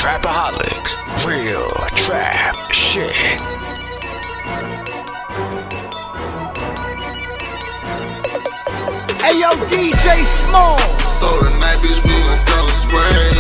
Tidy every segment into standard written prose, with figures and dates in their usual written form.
Trapaholics, real trap shit. Hey yo, DJ Small. So tonight, bitch, we gon' celebrate.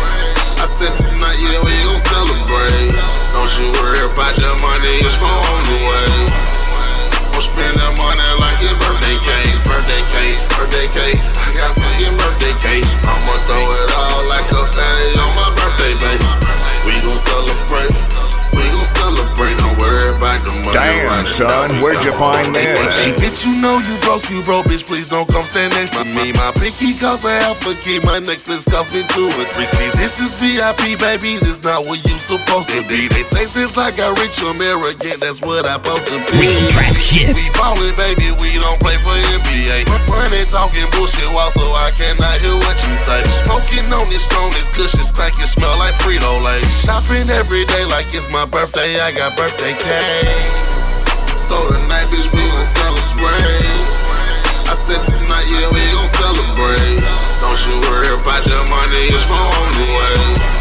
I said tonight, yeah, we gon' celebrate. Don't you worry about your money, it's more on the way. Don't spend that money like your birthday cake. Birthday cake, birthday cake. I got fucking birthday cake. I'ma throw it all like a fatty on my birthday, baby. We gon' celebrate. We gon' celebrate. Don't worry about the money. Damn, son, where'd you find this? Hey, bitch, you know you broke, bitch. Please don't come stand next to me. My pinky costs a half a key. My necklace cost me 2 or 3. See, this is VIP, baby. This not what you supposed to be. They say since I got rich, I'm arrogant. That's what I supposed to be. Real trap shit. We ballin', baby. We don't play for NBA. Money talking bullshit while so I cannot hear what you say. Smoking on this strong, this cushion stankin', smell like Frito-Lay. Shopping every day like it's my birthday. I got birthday cake. So tonight, bitch, we gon' celebrate. I said tonight, yeah, we gon' celebrate. Don't you worry about your money, it's more on the way.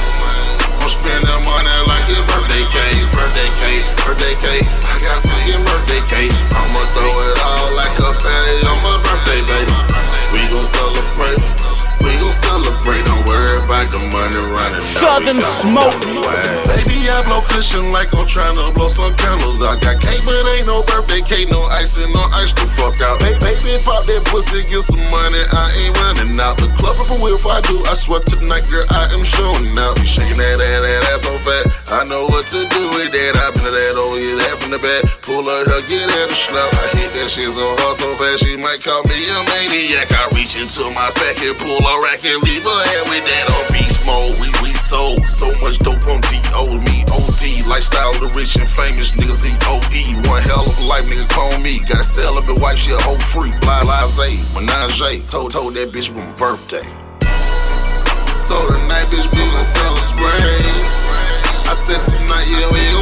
Don't spend that money like your birthday cake. Birthday cake, birthday cake. I got fucking birthday cake. I'ma throw it all like a fatty on my birthday, baby. We gon' celebrate. We gon' celebrate. Don't worry about the money running. Southern Smoke. Baby, I blow cushion like I'm tryna blow some candles. I got cake, but ain't no birthday cake, no icing, no ice to fuck out. Baby, pop that pussy, get some money, I ain't running out. The club up a wheel if I do, I swear tonight, girl, I am showing out. You shaking that ass so fat, I know what to do with that. I been to that over here, that from the back. Pull her, get at the slap. I hit that shit so hard, so fast, she might call me a maniac. I reach into my sack and pull her rack and leave her head with that on beast mode. We sold so much dope on D.O. me OD. Lifestyle of the rich and famous niggas E.O.E. One hell of a life, nigga, call me. Got a celibate wife, she a whole freak. Blase, menage, told that bitch with my birthday. So tonight, bitch, we gon' celebrate. I said tonight, yeah, we